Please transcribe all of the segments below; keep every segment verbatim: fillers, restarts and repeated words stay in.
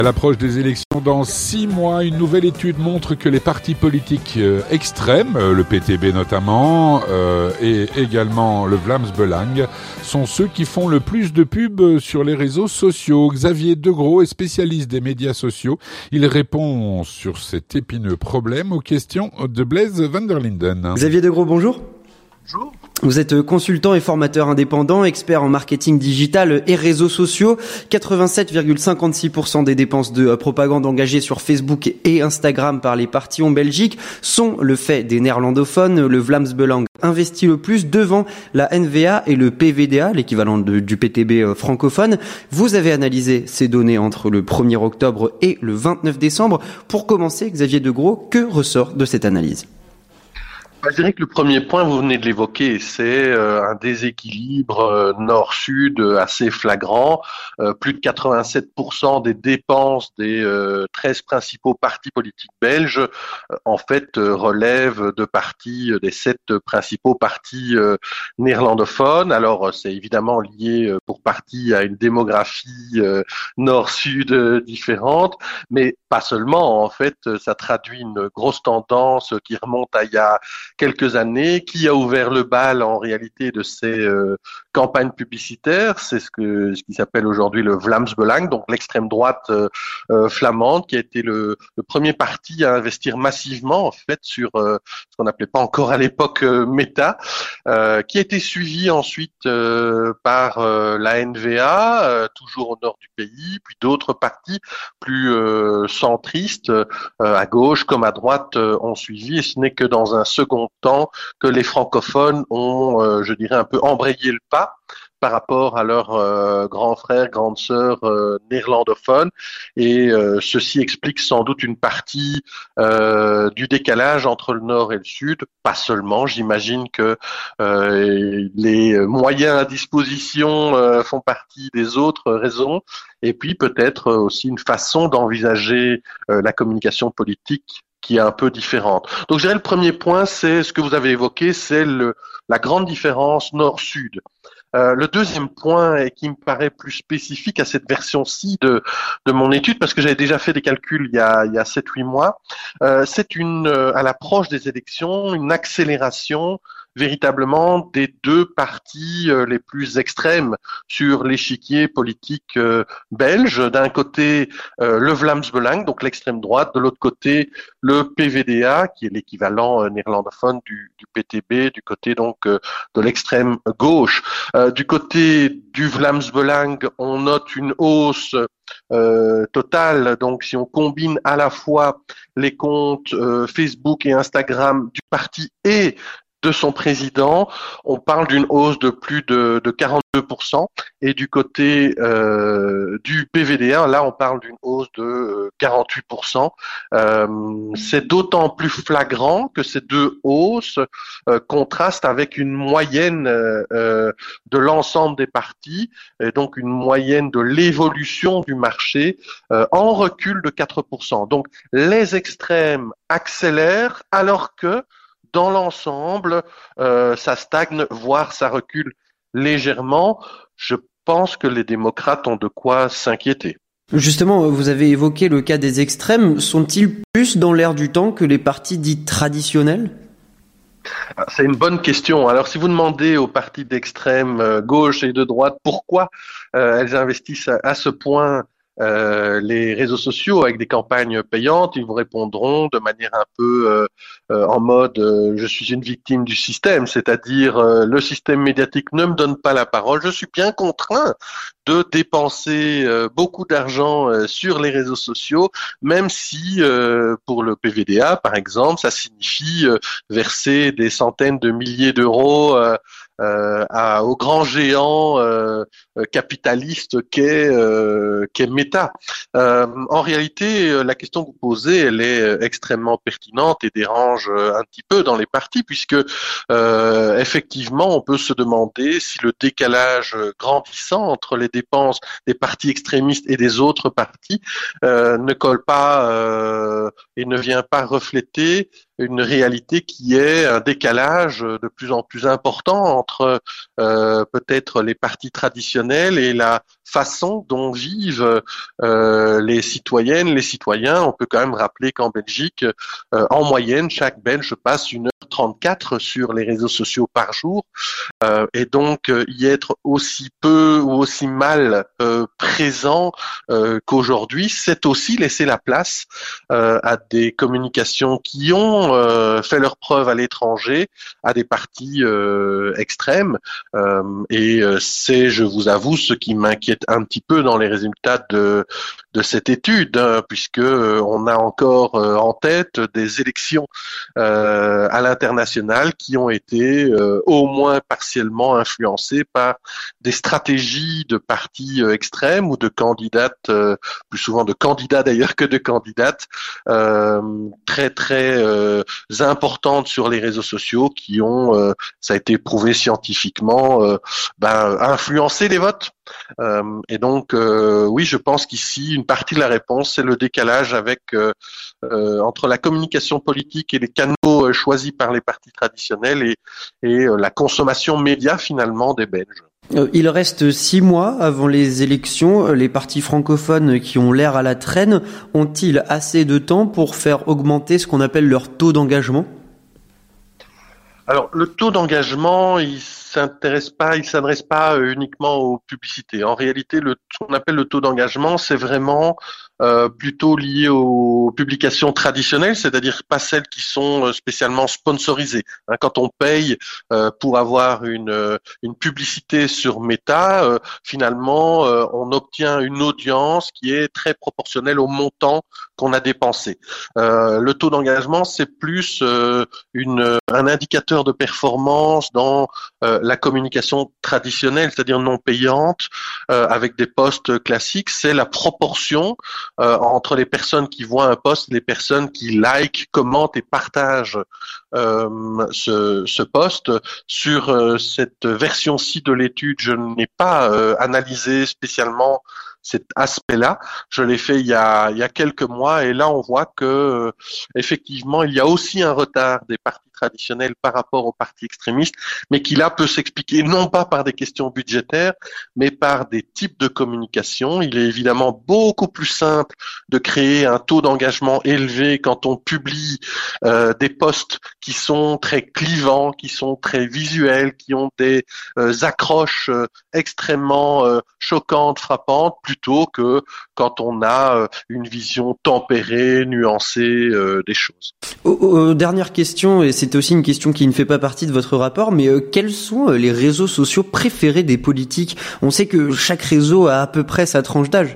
À l'approche des élections dans six mois, une nouvelle étude montre que les partis politiques euh, extrêmes, euh, le P T B notamment, euh, et également le Vlaams Belang, sont ceux qui font le plus de pubs sur les réseaux sociaux. Xavier Degros est spécialiste des médias sociaux. Il répond sur cet épineux problème aux questions de Blaise van der Linden. Xavier Degros, bonjour. Bonjour. Vous êtes consultant et formateur indépendant, expert en marketing digital et réseaux sociaux. quatre-vingt-sept virgule cinquante-six pour cent des dépenses de propagande engagées sur Facebook et Instagram par les partis en Belgique sont le fait des néerlandophones. Le Vlaams Belang investit le plus devant la N V A et le P V D A, l'équivalent de, du P T B francophone. Vous avez analysé ces données entre le premier octobre et le vingt-neuf décembre. Pour commencer, Xavier Degros, que ressort de cette analyse ? Je dirais que le premier point, vous venez de l'évoquer, c'est euh, un déséquilibre euh, nord-sud euh, assez flagrant. Euh, plus de quatre-vingt-sept pour cent des dépenses des euh, treize principaux partis politiques belges, euh, en fait, euh, relèvent de partis, euh, des sept principaux partis euh, néerlandophones. Alors, euh, c'est évidemment lié euh, pour partie à une démographie euh, nord-sud euh, différente, mais pas seulement. En fait, ça traduit une grosse tendance qui remonte à il y a quelques années. Qui a ouvert le bal en réalité de ces euh, campagnes publicitaires? C'est ce que ce qui s'appelle aujourd'hui le Vlaams Belang, donc l'extrême droite euh, euh, flamande, qui a été le, le premier parti à investir massivement en fait sur euh, ce qu'on n'appelait pas encore à l'époque euh, Meta, euh, qui a été suivi ensuite euh, par euh, la N V A, euh, toujours au nord du pays, puis d'autres partis plus euh, centristes euh, à gauche comme à droite euh, ont suivi. Et ce n'est que dans un second temps que les francophones ont, euh, je dirais, un peu embrayé le pas par rapport à leurs euh, grands frères, grandes sœurs euh, néerlandophones. Et euh, ceci explique sans doute une partie euh, du décalage entre le nord et le sud. Pas seulement, j'imagine que euh, les moyens à disposition euh, font partie des autres raisons. Et puis peut-être aussi une façon d'envisager euh, la communication politique qui est un peu différente. Donc je dirais le premier point, c'est ce que vous avez évoqué, c'est le, la grande différence nord-sud. Euh, le deuxième point, et qui me paraît plus spécifique à cette version-ci de, de mon étude, parce que j'avais déjà fait des calculs il y a, il y a sept huit mois, euh, c'est une, euh, à l'approche des élections, une accélération véritablement des deux partis euh, les plus extrêmes sur l'échiquier politique euh, belge. D'un côté, euh, le Vlaams Belang, donc l'extrême droite, de l'autre côté, le P V D A, qui est l'équivalent euh, néerlandophone du, du P T B, du côté donc euh, de l'extrême gauche. Euh, du côté du Vlaams Belang, on note une hausse Euh, total. Donc, si on combine à la fois les comptes euh, Facebook et Instagram du parti et de son président, on parle d'une hausse de plus de, de quarante-deux pour cent. Et du côté euh, du P V D A, là, on parle d'une hausse de euh, quarante-huit pour cent. Euh, c'est d'autant plus flagrant que ces deux hausses euh, contrastent avec une moyenne euh, de l'ensemble des partis, et donc une moyenne de l'évolution du marché euh, en recul de quatre pour cent. Donc, les extrêmes accélèrent alors que dans l'ensemble, euh, ça stagne, voire ça recule légèrement. Je pense que les démocrates ont de quoi s'inquiéter. Justement, vous avez évoqué le cas des extrêmes. Sont-ils plus dans l'air du temps que les partis dits traditionnels ? C'est une bonne question. Alors, si vous demandez aux partis d'extrême euh, gauche et de droite pourquoi euh, elles investissent à, à ce point Euh, les réseaux sociaux avec des campagnes payantes, ils vous répondront de manière un peu euh, euh, en mode euh, je suis une victime du système, c'est-à-dire euh, le système médiatique ne me donne pas la parole, je suis bien contraint de dépenser euh, beaucoup d'argent euh, sur les réseaux sociaux, même si euh, pour le P V D A par exemple, ça signifie euh, verser des centaines de milliers d'euros euh, euh, à, au grand géant euh, capitaliste qu'est euh, qu'est Meta. Euh, en réalité, la question que vous posez, elle est extrêmement pertinente et dérange un petit peu dans les partis, puisque euh, effectivement, on peut se demander si le décalage grandissant entre les dépenses des partis extrémistes et des autres partis euh, ne colle pas euh, et ne vient pas refléter une réalité qui est un décalage de plus en plus important entre euh, peut-être les partis traditionnels et la façon dont vivent euh, les citoyennes, les citoyens. On peut quand même rappeler qu'en Belgique, euh, en moyenne, chaque Belge passe une heure trente-quatre sur les réseaux sociaux par jour. Euh, et donc, euh, y être aussi peu ou aussi mal euh, présent euh, qu'aujourd'hui, c'est aussi laisser la place euh, à des communications qui ont euh, fait leurs preuves à l'étranger, à des partis euh, extrêmes. Euh, et euh, c'est, je vous avoue, ce qui m'inquiète un petit peu dans les résultats de de cette étude, hein, puisque euh, on a encore euh, en tête des élections euh, à l'international qui ont été euh, au moins partiellement influencées par des stratégies de partis euh, extrêmes ou de candidates, euh, plus souvent de candidats d'ailleurs que de candidates, euh, très très euh, importantes sur les réseaux sociaux qui ont, euh, ça a été prouvé scientifiquement, euh, ben, influencé les votes. Euh, et donc, euh, oui, je pense qu'ici, une partie de la réponse, c'est le décalage avec euh, euh, entre la communication politique et les canaux euh, choisis par les partis traditionnels et, et euh, la consommation média finalement des Belges. Il reste six mois avant les élections. Les partis francophones qui ont l'air à la traîne ont-ils assez de temps pour faire augmenter ce qu'on appelle leur taux d'engagement ? Alors, le taux d'engagement, il s'intéresse pas, il s'adresse pas uniquement aux publicités. En réalité, le, ce qu'on appelle le taux d'engagement, c'est vraiment euh, plutôt lié aux publications traditionnelles, c'est-à-dire pas celles qui sont spécialement sponsorisées. Hein, quand on paye euh, pour avoir une, une publicité sur Meta, euh, finalement, euh, on obtient une audience qui est très proportionnelle au montant qu'on a dépensé. Euh, le taux d'engagement, c'est plus euh, une, un indicateur de performance dans euh, la communication traditionnelle, c'est-à-dire non payante, euh, avec des posts classiques. C'est la proportion euh, entre les personnes qui voient un post, les personnes qui like, commentent et partagent euh, ce, ce post. Sur euh, cette version-ci de l'étude, je n'ai pas euh, analysé spécialement cet aspect-là. Je l'ai fait il y a il y a quelques mois et là on voit que euh, effectivement il y a aussi un retard des partis traditionnels par rapport aux partis extrémistes, mais qui là peut s'expliquer non pas par des questions budgétaires, mais par des types de communication. Il est évidemment beaucoup plus simple de créer un taux d'engagement élevé quand on publie euh, des posts qui sont très clivants, qui sont très visuels, qui ont des euh, accroches euh, extrêmement euh, choquantes, frappantes, plutôt que quand on a euh, une vision tempérée, nuancée euh, des choses. Oh, oh, dernière question, et c'est aussi une question qui ne fait pas partie de votre rapport, mais euh, quels sont les réseaux sociaux préférés des politiques ? On sait que chaque réseau a à peu près sa tranche d'âge.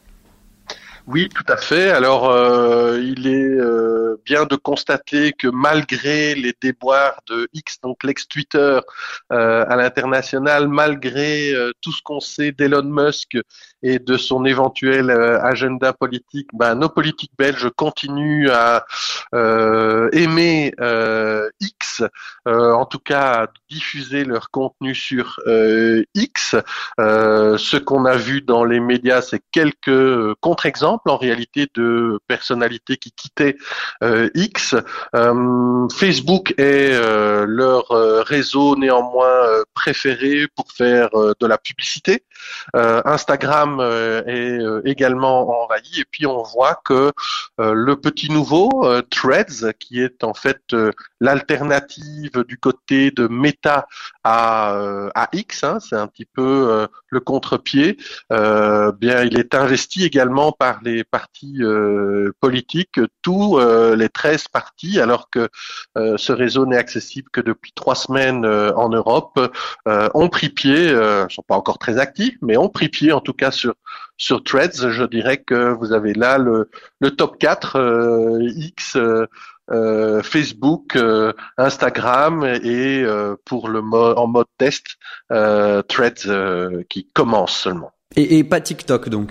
Oui, tout à fait. Alors, euh, il est euh, bien de constater que malgré les déboires de X, donc l'ex-Twitter euh, à l'international, malgré euh, tout ce qu'on sait d'Elon Musk et de son éventuel euh, agenda politique, ben, nos politiques belges continuent à euh, aimer euh, X, euh, en tout cas à diffuser leur contenu sur euh, X. Euh, ce qu'on a vu dans les médias, c'est quelques contre-exemples en réalité de personnalités qui quittaient euh, X. Euh, Facebook est euh, leur euh, réseau néanmoins euh, préféré pour faire euh, de la publicité. Euh, Instagram euh, est euh, également envahi et puis on voit que euh, le petit nouveau euh, Threads, qui est en fait euh, l'alternative du côté de Meta à, euh, à X, hein, c'est un petit peu euh, le contre-pied, euh, bien il est investi également par les partis euh, politiques, tous euh, les treize partis, alors que euh, ce réseau n'est accessible que depuis trois semaines euh, en Europe, euh, ont pris pied, euh, ne sont pas encore très actifs, mais ont pris pied en tout cas sur sur Threads. Je dirais que vous avez là le, le top quatre, euh, X, euh, euh, Facebook, euh, Instagram et euh, pour le mo- en mode test, euh, Threads euh, qui commence seulement. Et, et pas TikTok donc.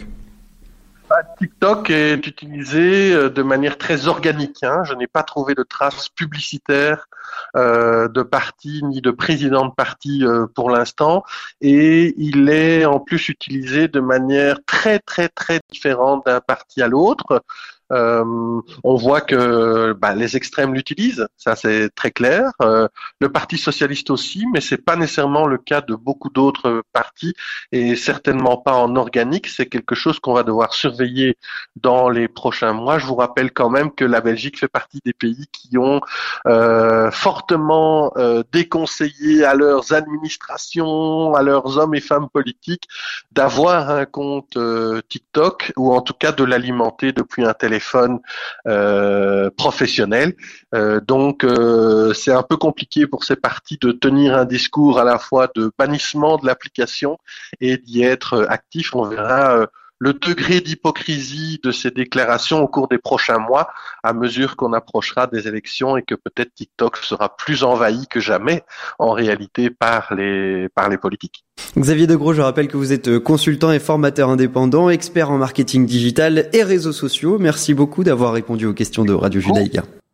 TikTok est utilisé de manière très organique. Hein. Je n'ai pas trouvé de traces publicitaires euh, de parti ni de président de parti euh, pour l'instant. Et il est en plus utilisé de manière très très très différente d'un parti à l'autre. Euh, on voit que bah, les extrêmes l'utilisent, ça c'est très clair. Euh, le Parti socialiste aussi, mais c'est pas nécessairement le cas de beaucoup d'autres partis et certainement pas en organique. C'est quelque chose qu'on va devoir surveiller dans les prochains mois. Je vous rappelle quand même que la Belgique fait partie des pays qui ont euh, fortement euh, déconseillé à leurs administrations, à leurs hommes et femmes politiques d'avoir un compte euh, TikTok ou en tout cas de l'alimenter depuis un téléphone téléphone euh, professionnel. Euh, donc, euh, c'est un peu compliqué pour ces partis de tenir un discours à la fois de bannissement de l'application et d'y être actif. On verra euh, le degré d'hypocrisie de ces déclarations au cours des prochains mois, à mesure qu'on approchera des élections et que peut-être TikTok sera plus envahi que jamais, en réalité, par les, par les politiques. Xavier Degros, je rappelle que vous êtes consultant et formateur indépendant, expert en marketing digital et réseaux sociaux. Merci beaucoup d'avoir répondu aux questions de Radio Judaïka.